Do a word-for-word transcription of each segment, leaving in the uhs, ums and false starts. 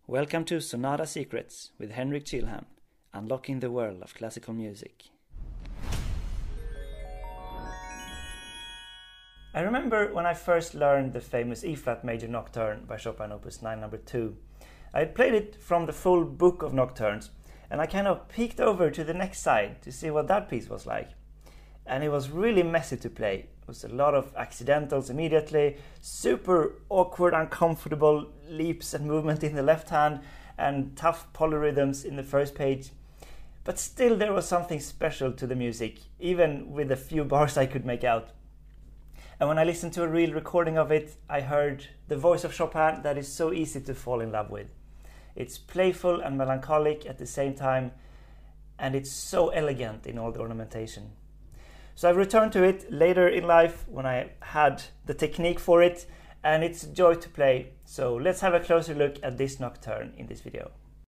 Welcome to Sonata Secrets with Henrik Chilhan, unlocking the world of classical music. I remember when I first learned the famous E-flat major nocturne by Chopin opus nine number two. I had played it from the full book of nocturnes, and I kind of peeked over to the next side to see what that piece was like. And it was really messy to play. It was a lot of accidentals immediately, super awkward, uncomfortable leaps and movement in the left hand, and tough polyrhythms in the first page. But still there was something special to the music, even with the few bars I could make out. And when I listened to a real recording of it, I heard the voice of Chopin that is so easy to fall in love with. It's playful and melancholic at the same time, and it's so elegant in all the ornamentation. So I've returned to it later in life when I had the technique for it, and it's a joy to play. So let's have a closer look at this nocturne in this video.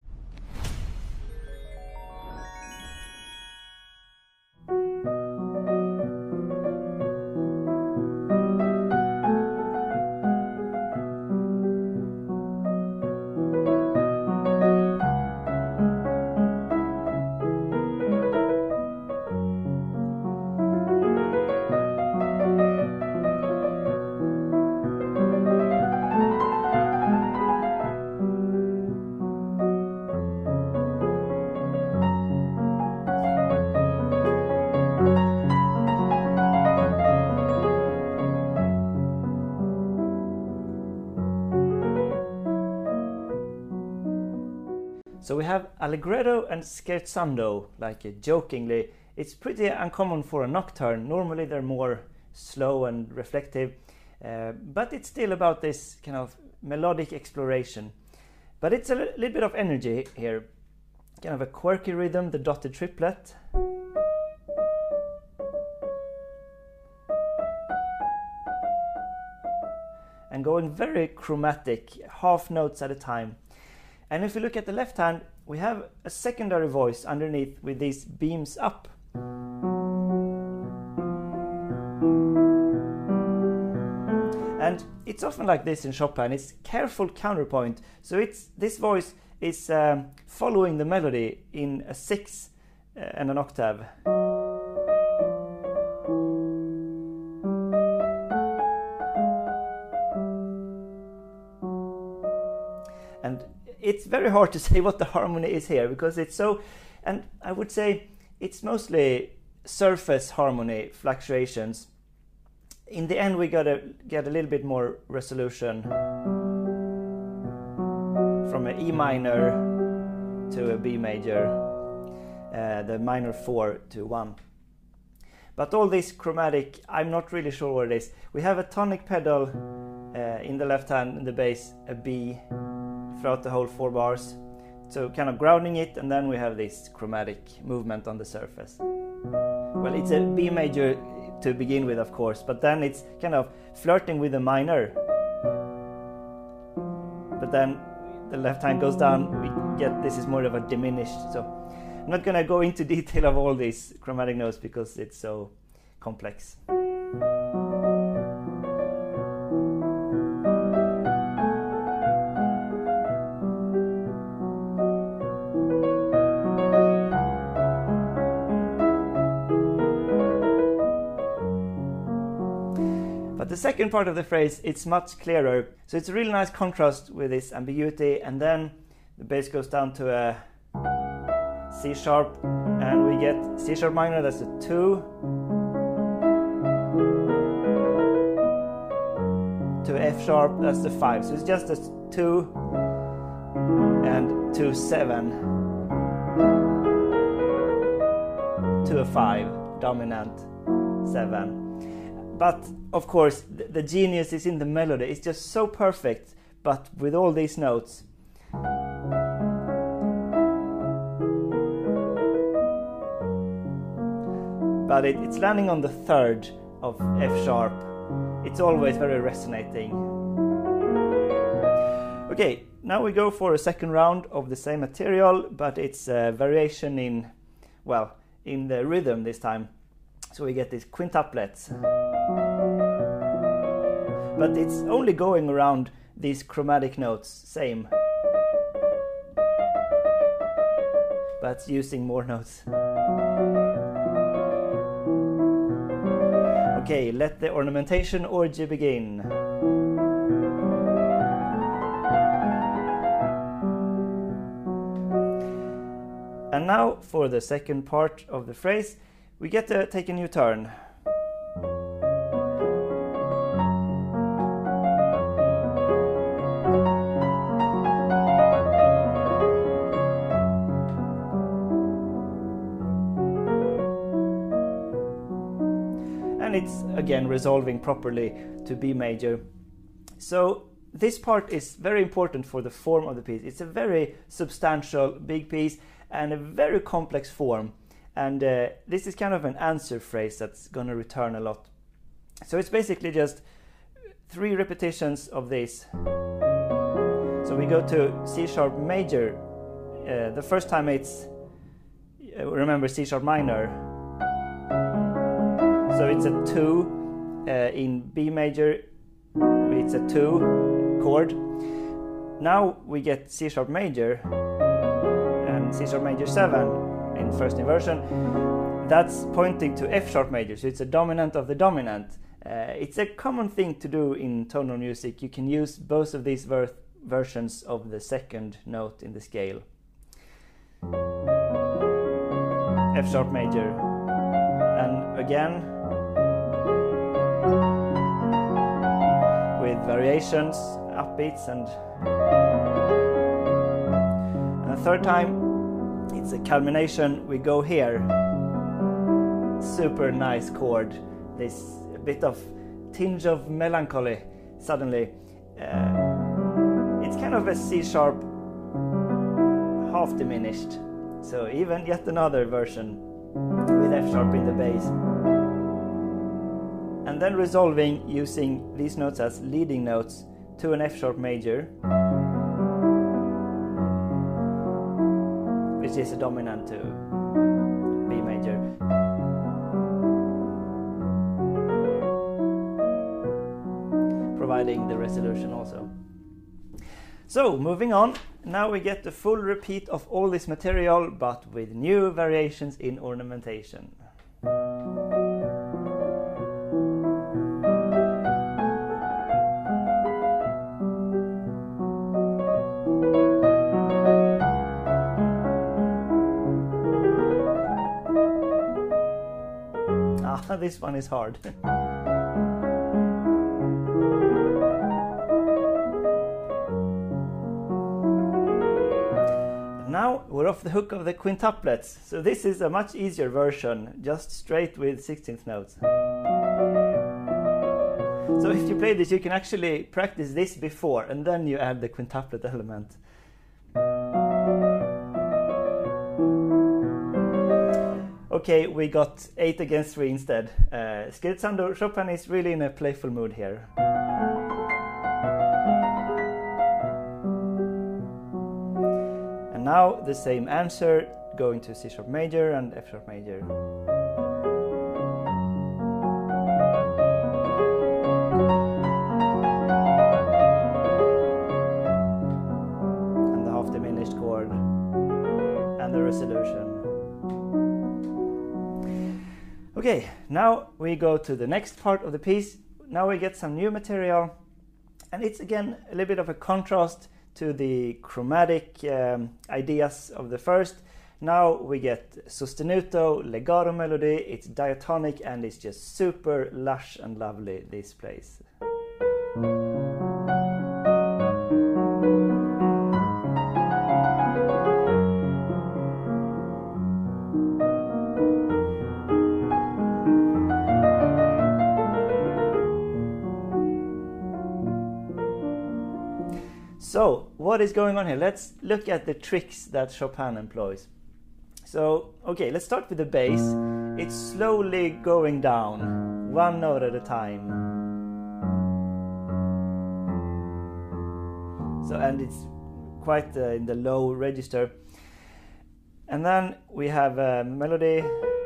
So we have allegretto and scherzando, like uh, jokingly. It's pretty uncommon for a nocturne. Normally they're more slow and reflective, uh, but it's still about this kind of melodic exploration. But it's a li- little bit of energy here, kind of a quirky rhythm, the dotted triplet. And going very chromatic, half notes at a time. And if you look at the left hand, we have a secondary voice underneath with these beams up. And it's often like this in Chopin, it's careful counterpoint. So it's this voice is um, following the melody in a six uh, and an octave. And it's very hard to say what the harmony is here because it's so, and I would say it's mostly surface harmony fluctuations. In the end we gotta get a little bit more resolution from an E minor to a B major, uh, the minor four to one. But all this chromatic, I'm not really sure what it is. We have a tonic pedal uh, in the left hand, in the bass, a B throughout the whole four bars, so kind of grounding it, and then we have this chromatic movement on the surface. Well, it's a B major to begin with, of course, but then it's kind of flirting with a minor. But then the left hand goes down, we get this is more of a diminished. So I'm not gonna go into detail of all these chromatic notes because it's so complex. But the second part of the phrase, it's much clearer. So it's a really nice contrast with this ambiguity, and then the bass goes down to a C sharp, and we get C sharp minor, that's a two, to F sharp, that's the five. So it's just a two and two seven to a five, dominant seven. But of course, the genius is in the melody. It's just so perfect, but with all these notes. But it, it's landing on the third of F sharp. It's always very resonating. Okay, now we go for a second round of the same material, but it's a variation in, well, in the rhythm this time. So we get these quintuplets. But it's only going around these chromatic notes, same. that's using more notes. Okay, let the ornamentation orgy begin. And now for the second part of the phrase, we get to take a new turn. And it's again resolving properly to B major. So this part is very important for the form of the piece. It's a very substantial big piece and a very complex form, and uh, this is kind of an answer phrase that's going to return a lot. So it's basically just three repetitions of this. So we go to C sharp major. Uh, the first time it's uh, remember C sharp minor. So it's a two uh, in B major. It's a two chord. Now we get C sharp major. C sharp major seven in first inversion. That's pointing to F sharp major, so it's a dominant of the dominant. Uh, it's a common thing to do in tonal music. You can use both of these ver versions of the second note in the scale. F sharp major, and again with variations, upbeats, and, and the third time it's a culmination. We go here. Super nice chord. This bit of tinge of melancholy suddenly. Uh, it's kind of a C sharp half diminished. So even yet another version with F sharp in the bass. And then resolving using these notes as leading notes to an F sharp major, which is a dominant to B major. Providing the resolution also. So moving on, now we get the full repeat of all this material, but with new variations in ornamentation. This one is hard. Now we're off the hook of the quintuplets. So this is a much easier version, just straight with sixteenth notes. So if you play this, you can actually practice this before, and then you add the quintuplet element. Okay, we got eight against three instead. Uh, Scherzando, Chopin is really in a playful mood here. And now the same answer, going to C sharp major and F sharp major. And the half diminished chord and the resolution. Okay, now we go to the next part of the piece. Now we get some new material, and it's again a little bit of a contrast to the chromatic um, ideas of the first. Now we get sostenuto, legato melody, it's diatonic, and it's just super lush and lovely, this place. So, what is going on here? Let's look at the tricks that Chopin employs. So, okay, let's start with the bass. It's slowly going down, one note at a time. So, and it's quite uh, in the low register. And then we have a melody.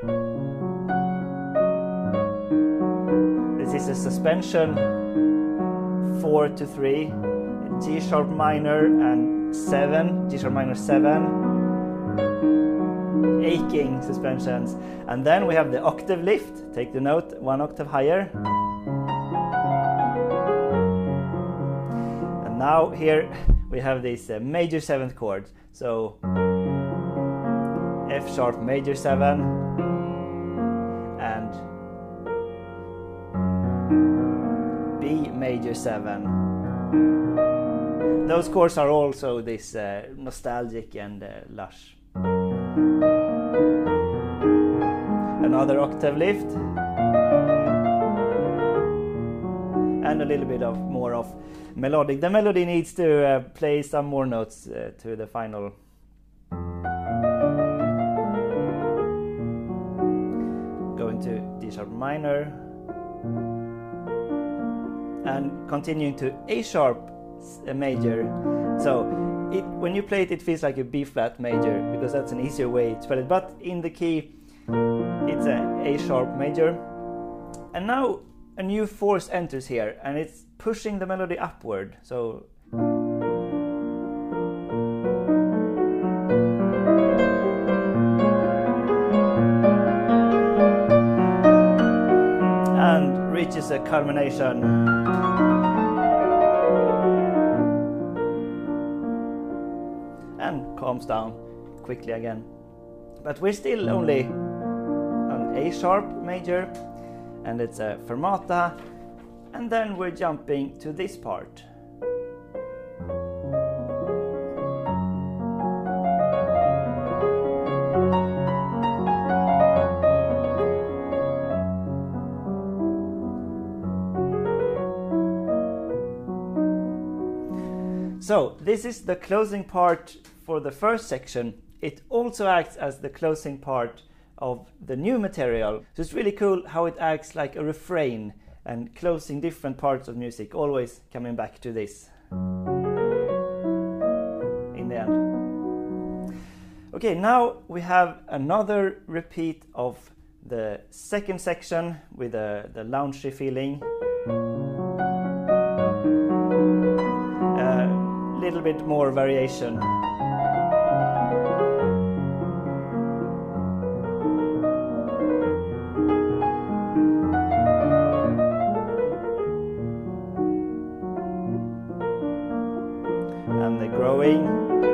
This is a suspension, four to three. G sharp minor and seven, G sharp minor seven, aching suspensions. And then we have the octave lift, take the note one octave higher. And now here we have these uh, major seventh chords. So F sharp major seven and B major seven. Those chords are also this uh, nostalgic and uh, lush. Another octave lift and a little bit of more of melodic. The melody needs to uh, play some more notes uh, to the final. Going to D sharp minor and continuing to A sharp major. So it, when you play it, it feels like a B flat major because that's an easier way to play it. But in the key, it's a A sharp major. And now a new force enters here, and it's pushing the melody upward. So and reaches a culmination. And calms down quickly again. But we're still only on A sharp major, and it's a fermata, and then we're jumping to this part. So this is the closing part for the first section. It also acts as the closing part of the new material. So it's really cool how it acts like a refrain and closing different parts of music, always coming back to this in the end. Okay, now we have another repeat of the second section with the, the loungy feeling. A little bit more variation. And the growing.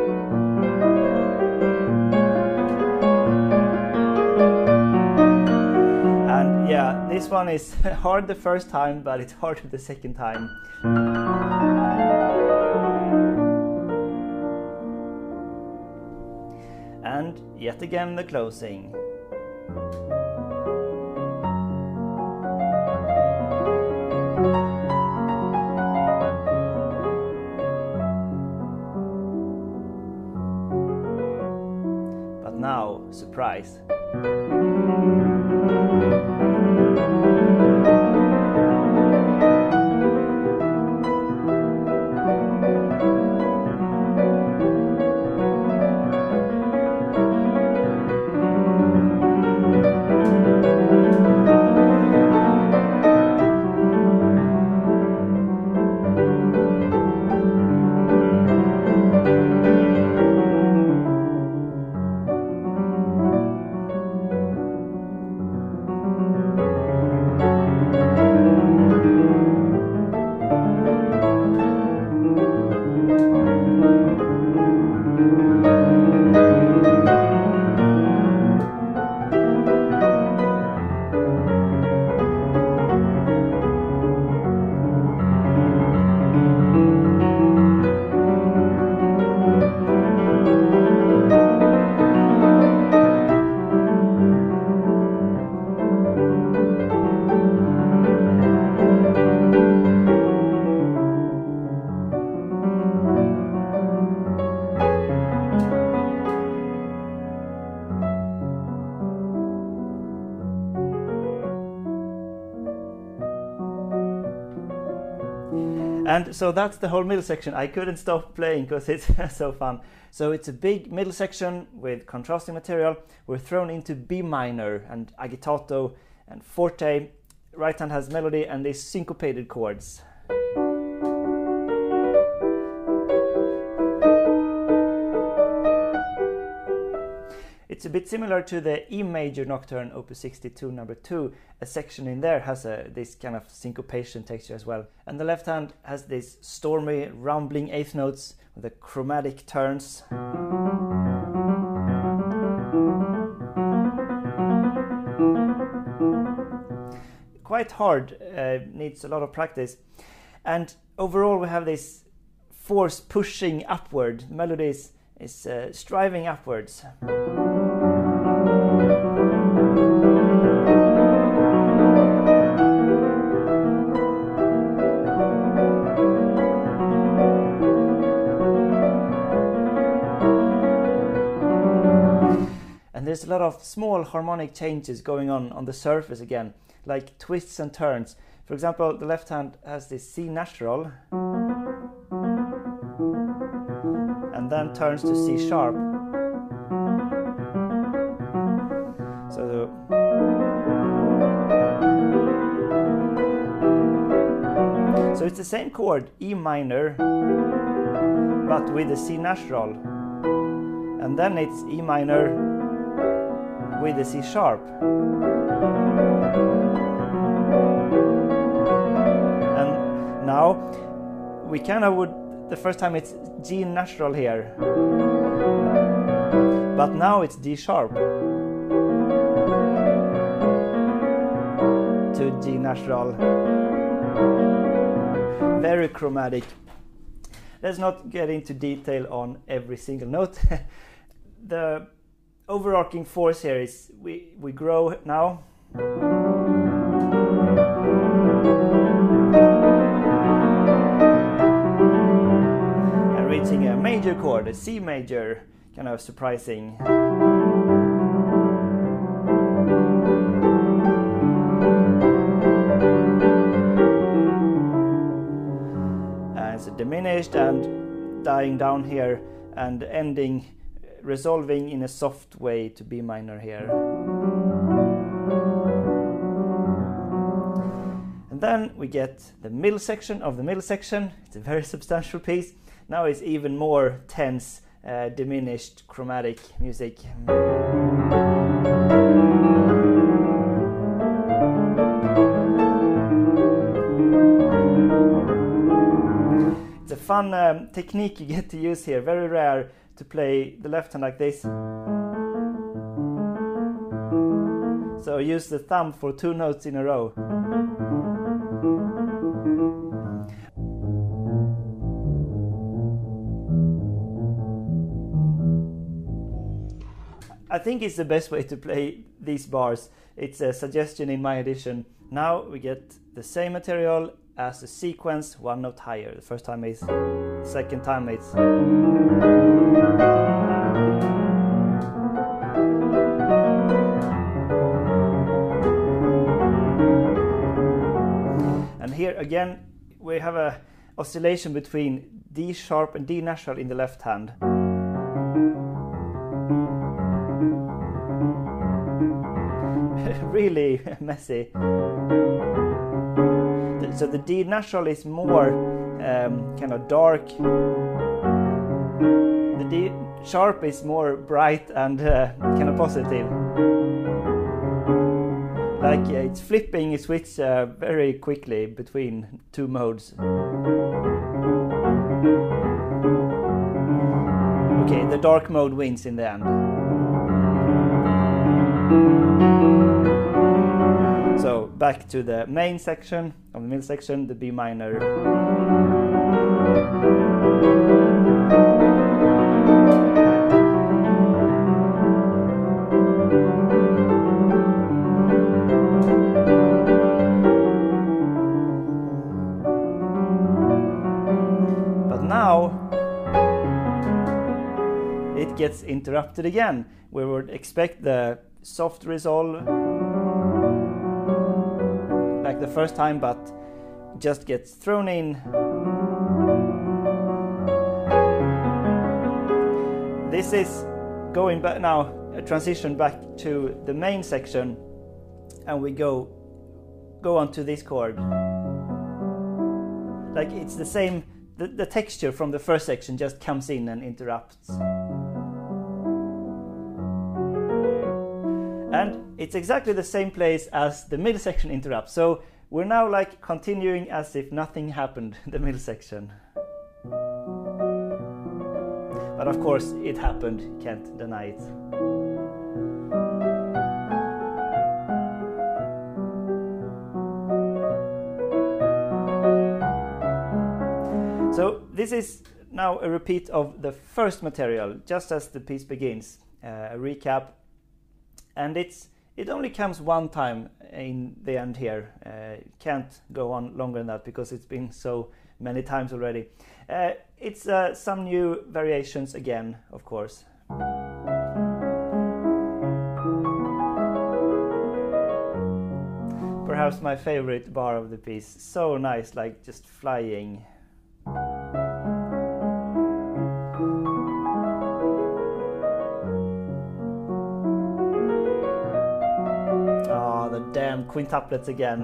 And yeah, this one is hard the first time, but it's harder the second time. And yet again the closing. But now, surprise. And so that's the whole middle section. I couldn't stop playing because it's so fun. So it's a big middle section with contrasting material. We're thrown into B minor and agitato and forte. Right hand has melody and these syncopated chords. It It's a bit similar to the E major nocturne opus sixty-two number two. A section in there has a, this kind of syncopation texture as well. And the left hand has these stormy, rumbling eighth notes with the chromatic turns. Quite hard, uh, needs a lot of practice. And overall we have this force pushing upward. The melody is, is uh, striving upwards. And there's a lot of small harmonic changes going on on the surface again, like twists and turns. For example, the left hand has this C natural and then turns to C sharp. So So it's the same chord, E minor, but with a C natural. And then it's E minor with a C sharp. And now we kind of would, the first time it's G natural here, but now it's D sharp to G natural. Very chromatic. Let's not get into detail on every single note. The overarching force here is we, we grow now. And reaching a major chord, a C major, kind of surprising. And it's diminished and dying down here and ending, resolving in a soft way to B minor here. And then we get the middle section of the middle section. It's a very substantial piece. Now it's even more tense, uh, diminished chromatic music. It's a fun um, technique you get to use here, very rare to play the left hand like this. So use the thumb for two notes in a row. I think it's the best way to play these bars. It's a suggestion in my edition. Now we get the same material as the sequence, one note higher. The first time is, second time it's. And here again we have a oscillation between D sharp and D natural in the left hand. Really messy. So the D natural is more um, kind of dark. The D sharp is more bright and uh, kind of positive. Like uh, it's flipping a switch uh, very quickly between two modes. Okay, the dark mode wins in the end. So back to the main section of the middle section, the B minor. But now it gets interrupted again. We would expect the soft resolve like the first time, but just gets thrown in. This is going back now, a transition back to the main section, and we go go on to this chord. Like it's the same, the, the texture from the first section just comes in and interrupts. And it's exactly the same place as the middle section interrupts. So we're now like continuing as if nothing happened in the middle section. But of course it happened, can't deny it. So this is now a repeat of the first material, just as the piece begins, uh, a recap. And it's it only comes one time in the end here. Uh, can't go on longer than that because it's been so many times already. Uh, it's uh, some new variations again, of course. Perhaps my favorite bar of the piece. So nice, like just flying. Oh, the damn quintuplets again.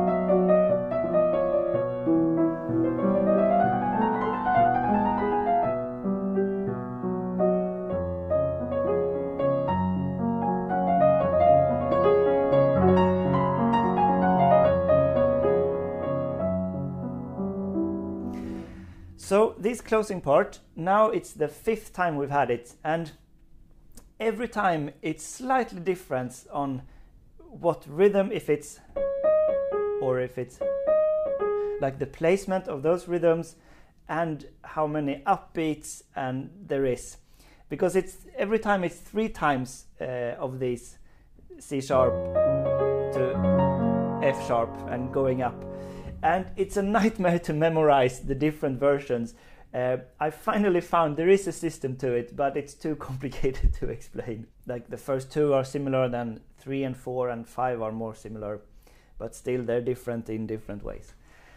So this closing part, now it's the fifth time we've had it, and every time it's slightly different on what rhythm, if it's or if it's like the placement of those rhythms and how many upbeats and there is, because it's every time it's three times uh, of these C sharp to F sharp and going up. And it's a nightmare to memorize the different versions. Uh, I finally found there is a system to it, but it's too complicated to explain. Like the first two are similar, then three and four and five are more similar, but still they're different in different ways.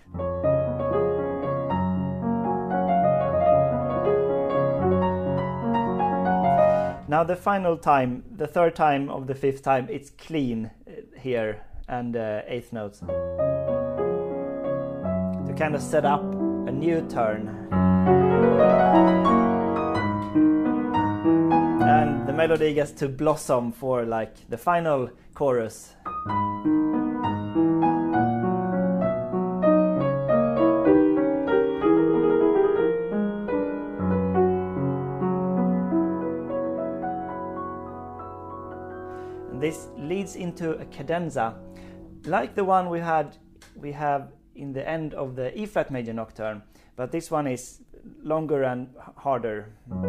Now the final time, the third time of the fifth time, it's clean here and uh, eighth notes. Kind of set up a new turn, and the melody gets to blossom for like the final chorus. And this leads into a cadenza like the one we had we have in the end of the E flat major nocturne, but this one is longer and harder.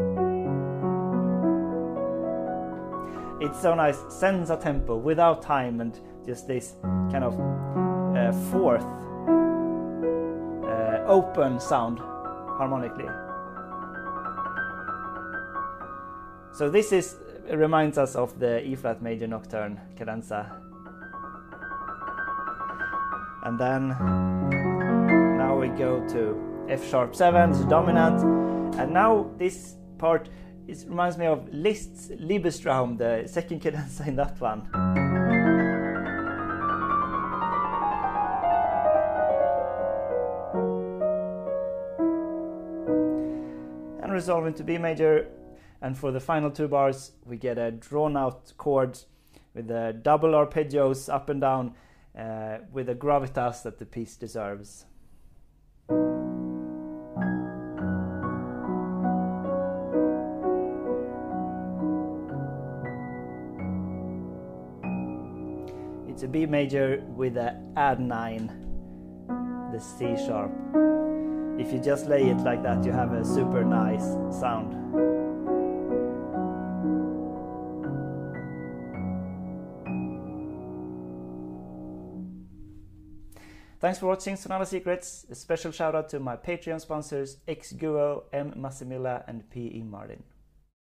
It's so nice, senza tempo, without time, and just this kind of uh, fourth uh, open sound harmonically. So this is reminds us of the E flat major nocturne cadenza. And then now we go to F sharp seven, it's dominant, and now this part is, reminds me of Liszt's Liebestraum, the second cadenza in that one. And resolve into B major, and for the final two bars we get a drawn out chord with the double arpeggios up and down, Uh, with a gravitas that the piece deserves. It's a B major with a add nine, the C sharp. If you just lay it like that, you have a super nice sound. Thanks for watching Sonata Secrets. A special shout out to my Patreon sponsors X Guo, M Massimilla and P E Martin.